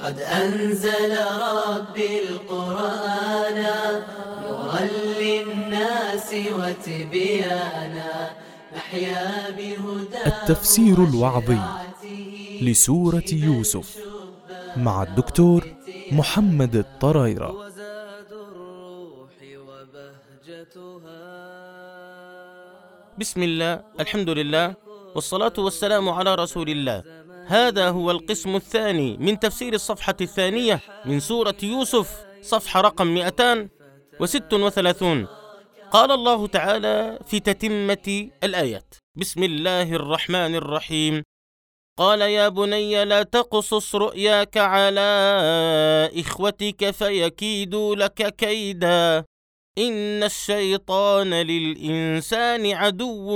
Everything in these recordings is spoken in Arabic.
قد أنزل ربي القرآن نورا للناس وتبيانا نحيا بهداه. التفسير الوعظي لسورة يوسف مع الدكتور محمد الطرايرة. بسم الله، الحمد لله، والصلاة والسلام على رسول الله. هذا هو القسم الثاني من تفسير الصفحة الثانية من سورة يوسف، صفحة رقم 236. قال الله تعالى في تتمة الآيات: بسم الله الرحمن الرحيم. قال يا بني لا تقصص رؤياك على إخوتك فيكيدوا لك كيدا إن الشيطان للإنسان عدو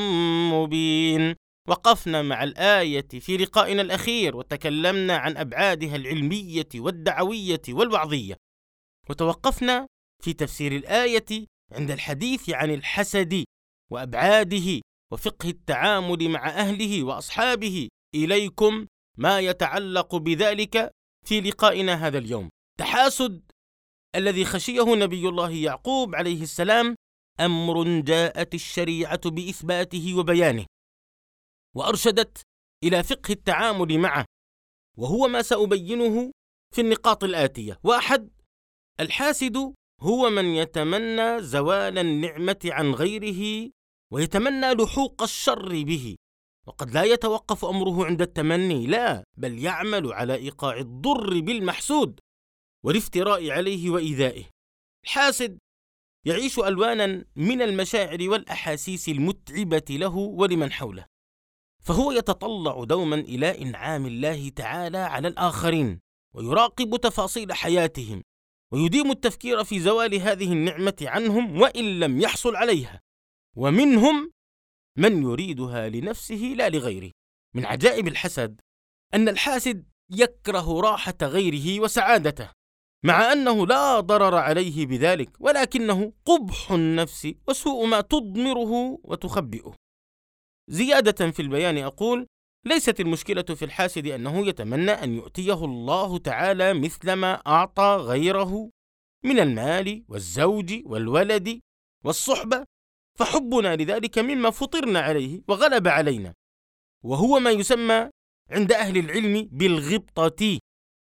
مبين. وقفنا مع الآية في لقائنا الأخير وتكلمنا عن أبعادها العلمية والدعوية والوعظية، وتوقفنا في تفسير الآية عند الحديث عن الحسد وأبعاده وفقه التعامل مع أهله وأصحابه. إليكم ما يتعلق بذلك في لقائنا هذا اليوم. تحاسد الذي خشيه نبي الله يعقوب عليه السلام أمر جاءت الشريعة بإثباته وبيانه، وأرشدت إلى فقه التعامل معه، وهو ما سأبينه في النقاط الآتية. 1. الحاسد هو من يتمنى زوال النعمة عن غيره ويتمنى لحوق الشر به، وقد لا يتوقف أمره عند التمني، لا، بل يعمل على إيقاع الضر بالمحسود والافتراء عليه وإيذائه. الحاسد يعيش ألوانا من المشاعر والأحاسيس المتعبة له ولمن حوله، فهو يتطلع دوما إلى إنعام الله تعالى على الآخرين، ويراقب تفاصيل حياتهم، ويديم التفكير في زوال هذه النعمة عنهم وإن لم يحصل عليها. ومنهم من يريدها لنفسه لا لغيره. من عجائب الحسد أن الحاسد يكره راحة غيره وسعادته، مع أنه لا ضرر عليه بذلك، ولكنه قبح النفس وسوء ما تضمره وتخبئه. زيادة في البيان أقول: ليست المشكلة في الحاسد أنه يتمنى أن يؤتيه الله تعالى مثل ما أعطى غيره من المال والزوج والولد والصحبة، فحبنا لذلك مما فطرنا عليه وغلب علينا، وهو ما يسمى عند أهل العلم بالغبطة.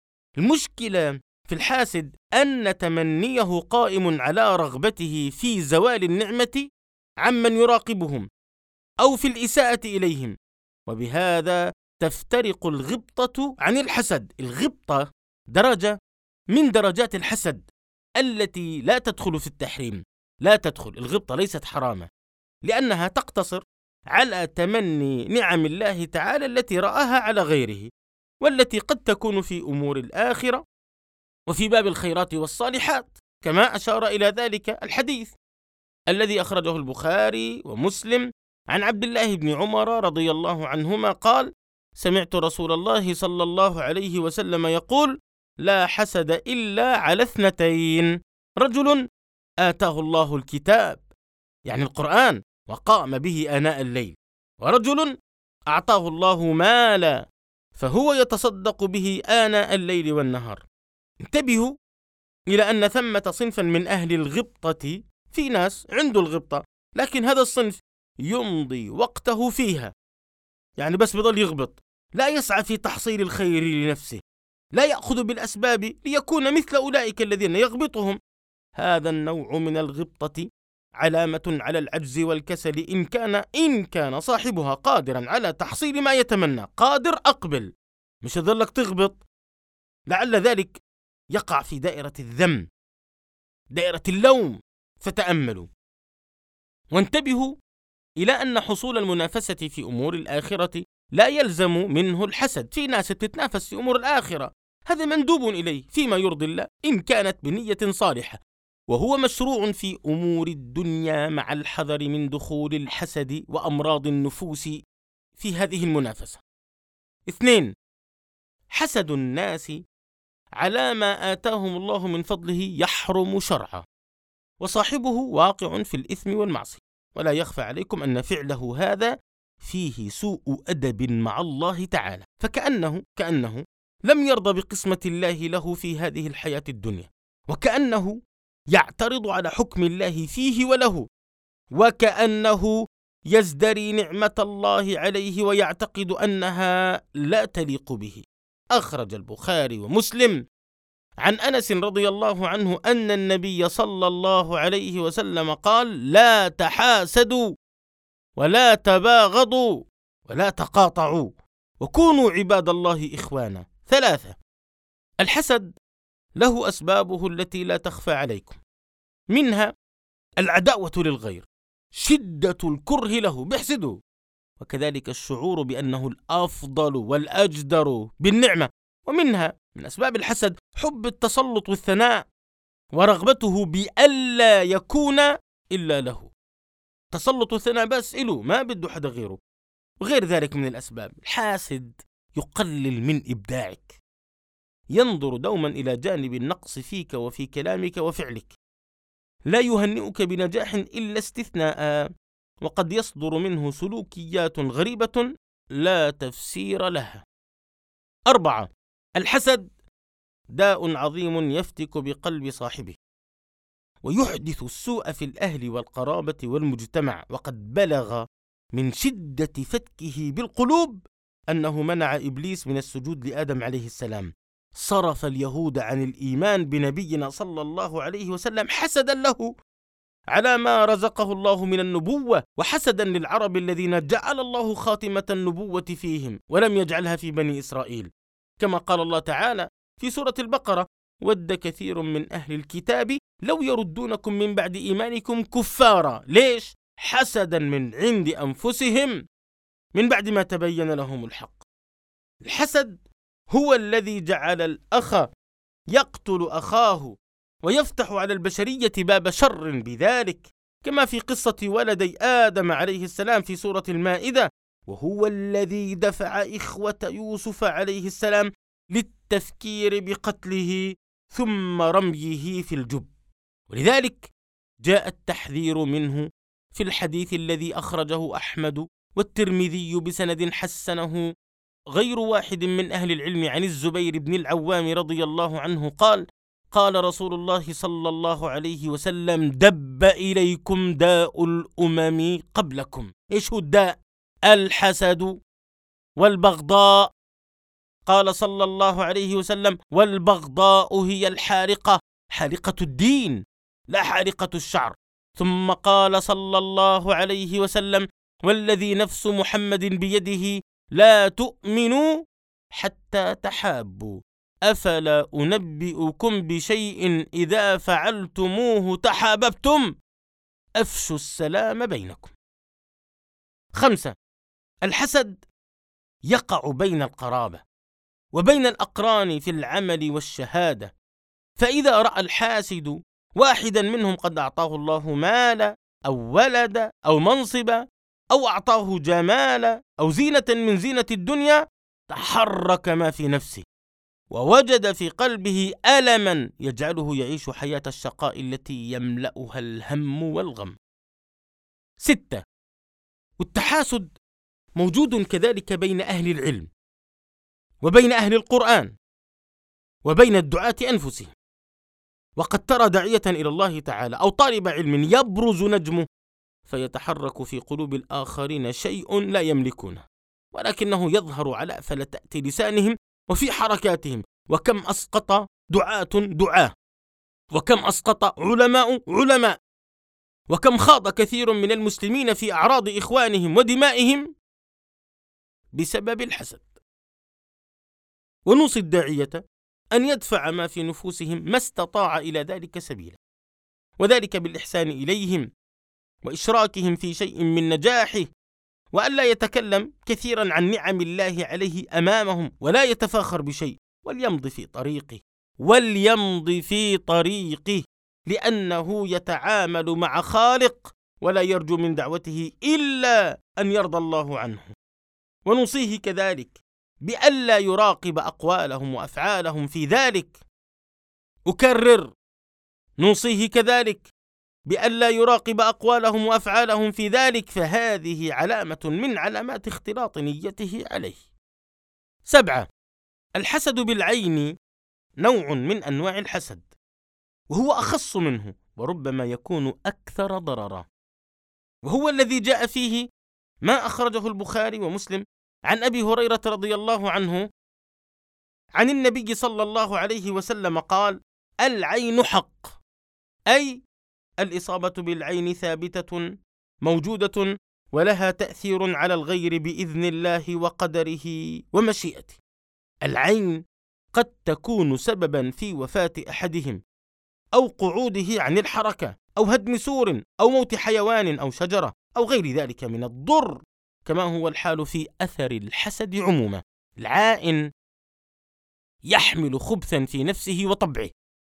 المشكلة في الحاسد أن تمنيه قائم على رغبته في زوال النعمة عمن يراقبهم أو في الإساءة إليهم، وبهذا تفترق الغبطة عن الحسد. الغبطة درجة من درجات الحسد التي لا تدخل في التحريم، لا تدخل. الغبطة ليست حرامة، لأنها تقتصر على تمني نعم الله تعالى التي رآها على غيره، والتي قد تكون في أمور الآخرة وفي باب الخيرات والصالحات، كما أشار إلى ذلك الحديث الذي أخرجه البخاري ومسلم عن عبد الله بن عمر رضي الله عنهما قال: سمعت رسول الله صلى الله عليه وسلم يقول: لا حسد إلا على 2: رجل آتاه الله الكتاب، يعني القرآن، وقام به آناء الليل، ورجل أعطاه الله مالا فهو يتصدق به آناء الليل والنهار. انتبهوا إلى أن ثمة صنفا من أهل الغبطة. في ناس عنده الغبطة، لكن هذا الصنف يمضي وقته فيها، يعني بس بضل يغبط، لا يسعى في تحصيل الخير لنفسه، لا يأخذ بالأسباب ليكون مثل أولئك الذين يغبطهم. هذا النوع من الغبطة علامة على العجز والكسل. إن كان صاحبها قادرا على تحصيل ما يتمنى، قادر، أقبل، مش يظلك تغبط، لعل ذلك يقع في دائرة الذم، دائرة اللوم. فتأملوا وانتبهوا إلى أن حصول المنافسة في أمور الآخرة لا يلزم منه الحسد. في ناس تتنافس في أمور الآخرة، هذا مندوب إليه فيما يرضي الله إن كانت بنية صالحة، وهو مشروع في أمور الدنيا، مع الحذر من دخول الحسد وأمراض النفوس في هذه المنافسة. 2. حسد الناس على ما آتاهم الله من فضله يحرم شرعا، وصاحبه واقع في الإثم والمعصية، ولا يخفى عليكم أن فعله هذا فيه سوء أدب مع الله تعالى، فكأنه لم يرضى بقسمة الله له في هذه الحياة الدنيا، وكأنه يعترض على حكم الله فيه وله، وكأنه يزدري نعمة الله عليه ويعتقد أنها لا تليق به. أخرج البخاري ومسلم عن أنس رضي الله عنه أن النبي صلى الله عليه وسلم قال: لا تحاسدوا ولا تباغضوا ولا تقاطعوا وكونوا عباد الله إخوانا. 3. الحسد له أسبابه التي لا تخفى عليكم، منها العداوة للغير، شدة الكره له بيحسده، وكذلك الشعور بأنه الأفضل والأجدر بالنعمة. ومنها من أسباب الحسد حب التسلط والثناء، ورغبته بألا يكون إلا له. تسلط والثناء بس إله، ما بده حدا غيره. وغير ذلك من الأسباب. الحاسد يقلل من إبداعك، ينظر دوما إلى جانب النقص فيك وفي كلامك وفعلك، لا يهنئك بنجاح إلا استثناء، وقد يصدر منه سلوكيات غريبة لا تفسير لها. 4. الحسد داء عظيم يفتك بقلب صاحبه، ويحدث السوء في الأهل والقرابة والمجتمع، وقد بلغ من شدة فتكه بالقلوب أنه منع إبليس من السجود لآدم عليه السلام، صرف اليهود عن الإيمان بنبينا صلى الله عليه وسلم حسدا له على ما رزقه الله من النبوة، وحسدا للعرب الذين جعل الله خاتمة النبوة فيهم ولم يجعلها في بني إسرائيل، كما قال الله تعالى في سورة البقرة: ود كثير من أهل الكتاب لو يردونكم من بعد إيمانكم كفارا. ليش؟ حسدا من عند أنفسهم من بعد ما تبين لهم الحق. الحسد هو الذي جعل الأخ يقتل أخاه ويفتح على البشرية باب شر بذلك، كما في قصة ولدي آدم عليه السلام في سورة المائدة: وهو الذي دفع إخوة يوسف عليه السلام للتفكير بقتله ثم رميه في الجب. ولذلك جاء التحذير منه في الحديث الذي أخرجه أحمد والترمذي بسند حسنه غير واحد من أهل العلم عن الزبير بن العوام رضي الله عنه قال: قال رسول الله صلى الله عليه وسلم: دب إليكم داء الأمم قبلكم. إيش هو الداء؟ الحسد والبغضاء. قال صلى الله عليه وسلم: والبغضاء هي الحارقة، حارقة الدين لا حارقة الشعر. ثم قال صلى الله عليه وسلم: والذي نفس محمد بيده لا تؤمنوا حتى تحابوا، أفلا أنبئكم بشيء إذا فعلتموه تحاببتم؟ أفشوا السلام بينكم. 5. الحسد يقع بين القرابة وبين الأقران في العمل والشهادة، فإذا رأى الحاسد واحدا منهم قد أعطاه الله مالا أو ولد أو منصبا أو أعطاه جمالا أو زينة من زينة الدنيا، تحرك ما في نفسه ووجد في قلبه ألما يجعله يعيش حياة الشقاء التي يملأها الهم والغم. 6. والتحاسد موجود كذلك بين أهل العلم وبين أهل القرآن وبين الدعاة أنفسهم، وقد ترى داعية إلى الله تعالى أو طالب علم يبرز نجمه فيتحرك في قلوب الآخرين شيء لا يملكونه، ولكنه يظهر على فلتأت لسانهم وفي حركاتهم. وكم أسقط دعاة، وكم أسقط علماء، وكم خاض كثير من المسلمين في أعراض إخوانهم ودمائهم بسبب الحسد. ونوصي الداعية أن يدفع ما في نفوسهم ما استطاع إلى ذلك سبيلا، وذلك بالإحسان إليهم وإشراكهم في شيء من نجاحه، وألا يتكلم كثيرا عن نعم الله عليه أمامهم ولا يتفاخر بشيء، وليمضي في طريقه لأنه يتعامل مع خالق ولا يرجو من دعوته إلا أن يرضى الله عنه. ونوصيه كذلك بألا يراقب أقوالهم وأفعالهم في ذلك. أكرر، نوصيه كذلك بألا يراقب أقوالهم وأفعالهم في ذلك، فهذه علامة من علامات اختلاط نيته عليه. 7. الحسد بالعين نوع من أنواع الحسد، وهو أخص منه وربما يكون أكثر ضررا، وهو الذي جاء فيه ما أخرجه البخاري ومسلم عن أبي هريرة رضي الله عنه عن النبي صلى الله عليه وسلم قال: العين حق، أي الإصابة بالعين ثابتة موجودة ولها تأثير على الغير بإذن الله وقدره ومشيئته. العين قد تكون سببا في وفاة أحدهم أو قعوده عن الحركة أو هدم سور أو موت حيوان أو شجرة أو غير ذلك من الضر، كما هو الحال في أثر الحسد عموما. العائن يحمل خبثا في نفسه وطبعه،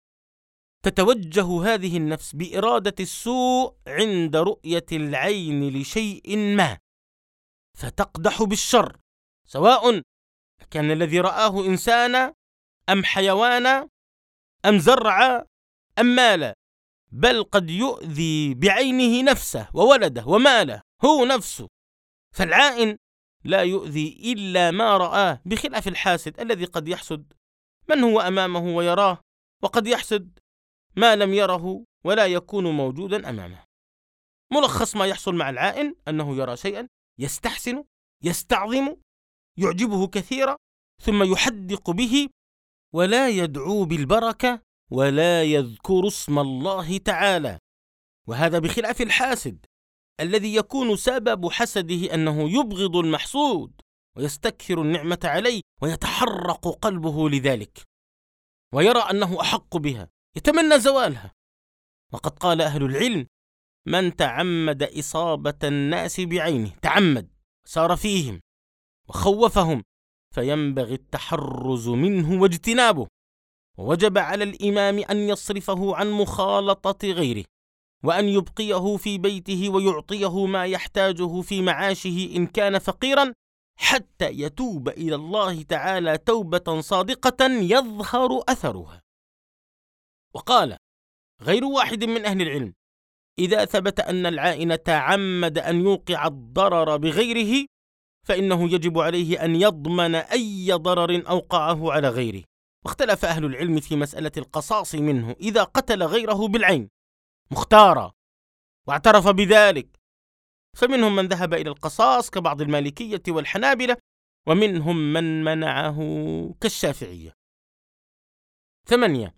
تتوجه هذه النفس بإرادة السوء عند رؤية العين لشيء ما، فتقدح بالشر، سواء كان الذي رآه إنسانا أم حيوانا أم زرع أم مال، بل قد يؤذي بعينه نفسه وولده وماله هو نفسه. فالعائن لا يؤذي إلا ما رآه، بخلاف الحاسد الذي قد يحسد من هو أمامه ويراه، وقد يحسد ما لم يره ولا يكون موجودا أمامه. ملخص ما يحصل مع العائن أنه يرى شيئا يستحسن، يستعظم، يعجبه كثيرا، ثم يحدق به ولا يدعو بالبركة ولا يذكر اسم الله تعالى. وهذا بخلاف الحاسد الذي يكون سبب حسده أنه يبغض المحسود ويستكثر النعمة عليه ويتحرق قلبه لذلك، ويرى أنه أحق بها، يتمنى زوالها. وقد قال أهل العلم: من تعمد إصابة الناس بعينه، تعمد سار فيهم وخوفهم، فينبغي التحرز منه واجتنابه، ووجب على الإمام أن يصرفه عن مخالطة غيره، وأن يبقيه في بيته ويعطيه ما يحتاجه في معاشه إن كان فقيرا، حتى يتوب إلى الله تعالى توبة صادقة يظهر أثرها. وقال غير واحد من أهل العلم: إذا ثبت أن العائن تعمد أن يوقع الضرر بغيره، فإنه يجب عليه أن يضمن أي ضرر أوقعه على غيره. واختلف أهل العلم في مسألة القصاص منه إذا قتل غيره بالعين مختارا واعترف بذلك، فمنهم من ذهب إلى القصاص كبعض المالكية والحنابلة، ومنهم من منعه كالشافعية. 8.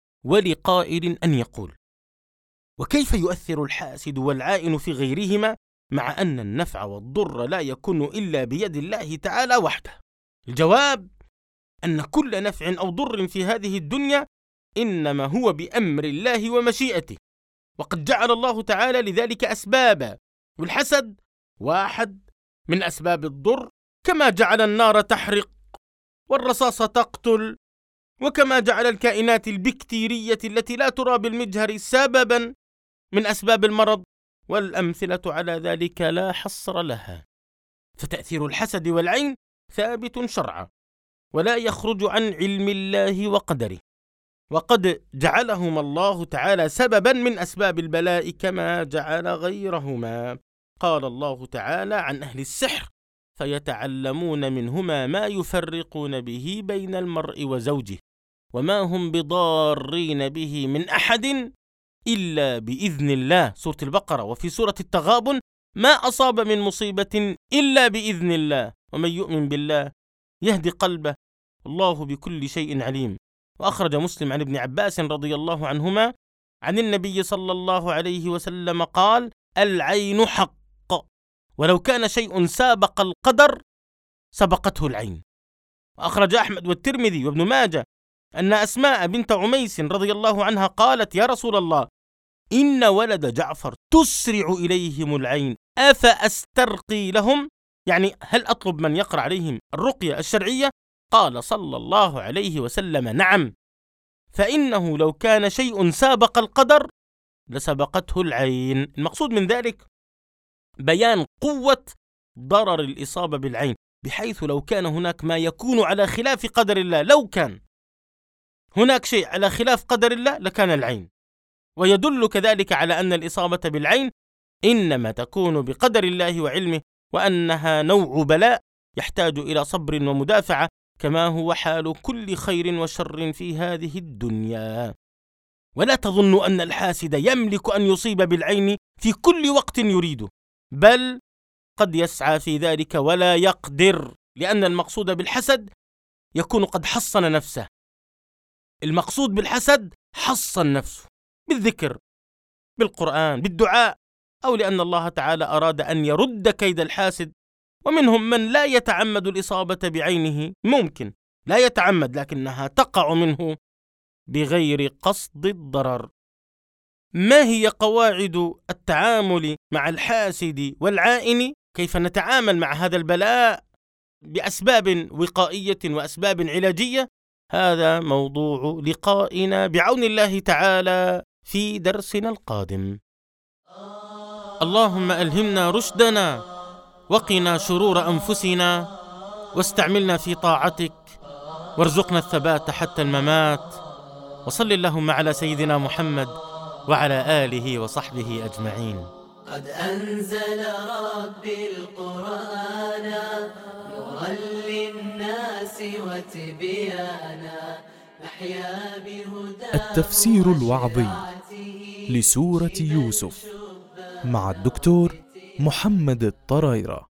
ولقائل أن يقول: وكيف يؤثر الحاسد والعائن في غيرهما مع أن النفع والضر لا يكون إلا بيد الله تعالى وحده؟ الجواب أن كل نفع أو ضر في هذه الدنيا إنما هو بأمر الله ومشيئته، وقد جعل الله تعالى لذلك أسبابا، والحسد واحد من أسباب الضر، كما جعل النار تحرق والرصاص تقتل، وكما جعل الكائنات البكتيرية التي لا ترى بالمجهر سببا من أسباب المرض، والأمثلة على ذلك لا حصر لها. فتأثير الحسد والعين ثابت شرعا، ولا يخرج عن علم الله وقدره، وقد جعلهما الله تعالى سببا من أسباب البلاء كما جعل غيرهما. قال الله تعالى عن أهل السحر: فيتعلمون منهما ما يفرقون به بين المرء وزوجه، وما هم بضارين به من أحد إلا بإذن الله. سورة البقرة. وفي سورة التغابن: ما أصاب من مصيبة إلا بإذن الله، ومن يؤمن بالله يهدي قلبه، الله بكل شيء عليم. وأخرج مسلم عن ابن عباس رضي الله عنهما عن النبي صلى الله عليه وسلم قال: العين حق، ولو كان شيء سابق القدر سبقته العين. وأخرج أحمد والترمذي وابن ماجه أن أسماء بنت عميس رضي الله عنها قالت: يا رسول الله، إن ولد جعفر تسرع إليهم العين، أفأسترقي لهم؟ يعني هل أطلب من يقرأ عليهم الرقية الشرعية؟ قال صلى الله عليه وسلم: نعم، فإنه لو كان شيء سابق القدر لسبقته العين. المقصود من ذلك بيان قوة ضرر الإصابة بالعين، بحيث لو كان هناك ما يكون على خلاف قدر الله، لو كان هناك شيء على خلاف قدر الله لكان العين. ويدل كذلك على أن الإصابة بالعين إنما تكون بقدر الله وعلمه، وأنها نوع بلاء يحتاج إلى صبر ومدافعة كما هو حال كل خير وشر في هذه الدنيا. ولا تظن أن الحاسد يملك أن يصيب بالعين في كل وقت يريده، بل قد يسعى في ذلك ولا يقدر، لأن المقصود بالحسد يكون قد حصن نفسه. المقصود بالحسد حصن نفسه بالذكر، بالقرآن، بالدعاء، أو لأن الله تعالى أراد أن يرد كيد الحاسد. ومنهم من لا يتعمد الإصابة بعينه، ممكن لا يتعمد لكنها تقع منه بغير قصد الضرر. ما هي قواعد التعامل مع الحاسد والعائن؟ كيف نتعامل مع هذا البلاء بأسباب وقائية وأسباب علاجية؟ هذا موضوع لقائنا بعون الله تعالى في درسنا القادم. اللهم ألهمنا رشدنا، وقنا شرور أنفسنا، واستعملنا في طاعتك، وارزقنا الثبات حتى الممات. وصل اللهم على سيدنا محمد وعلى آله وصحبه أجمعين. قد أنزل ربي القرآن نورا للناس وتبيانا نحيا بهداه. التفسير الوعظي لسورة يوسف مع الدكتور محمد الطرايرة.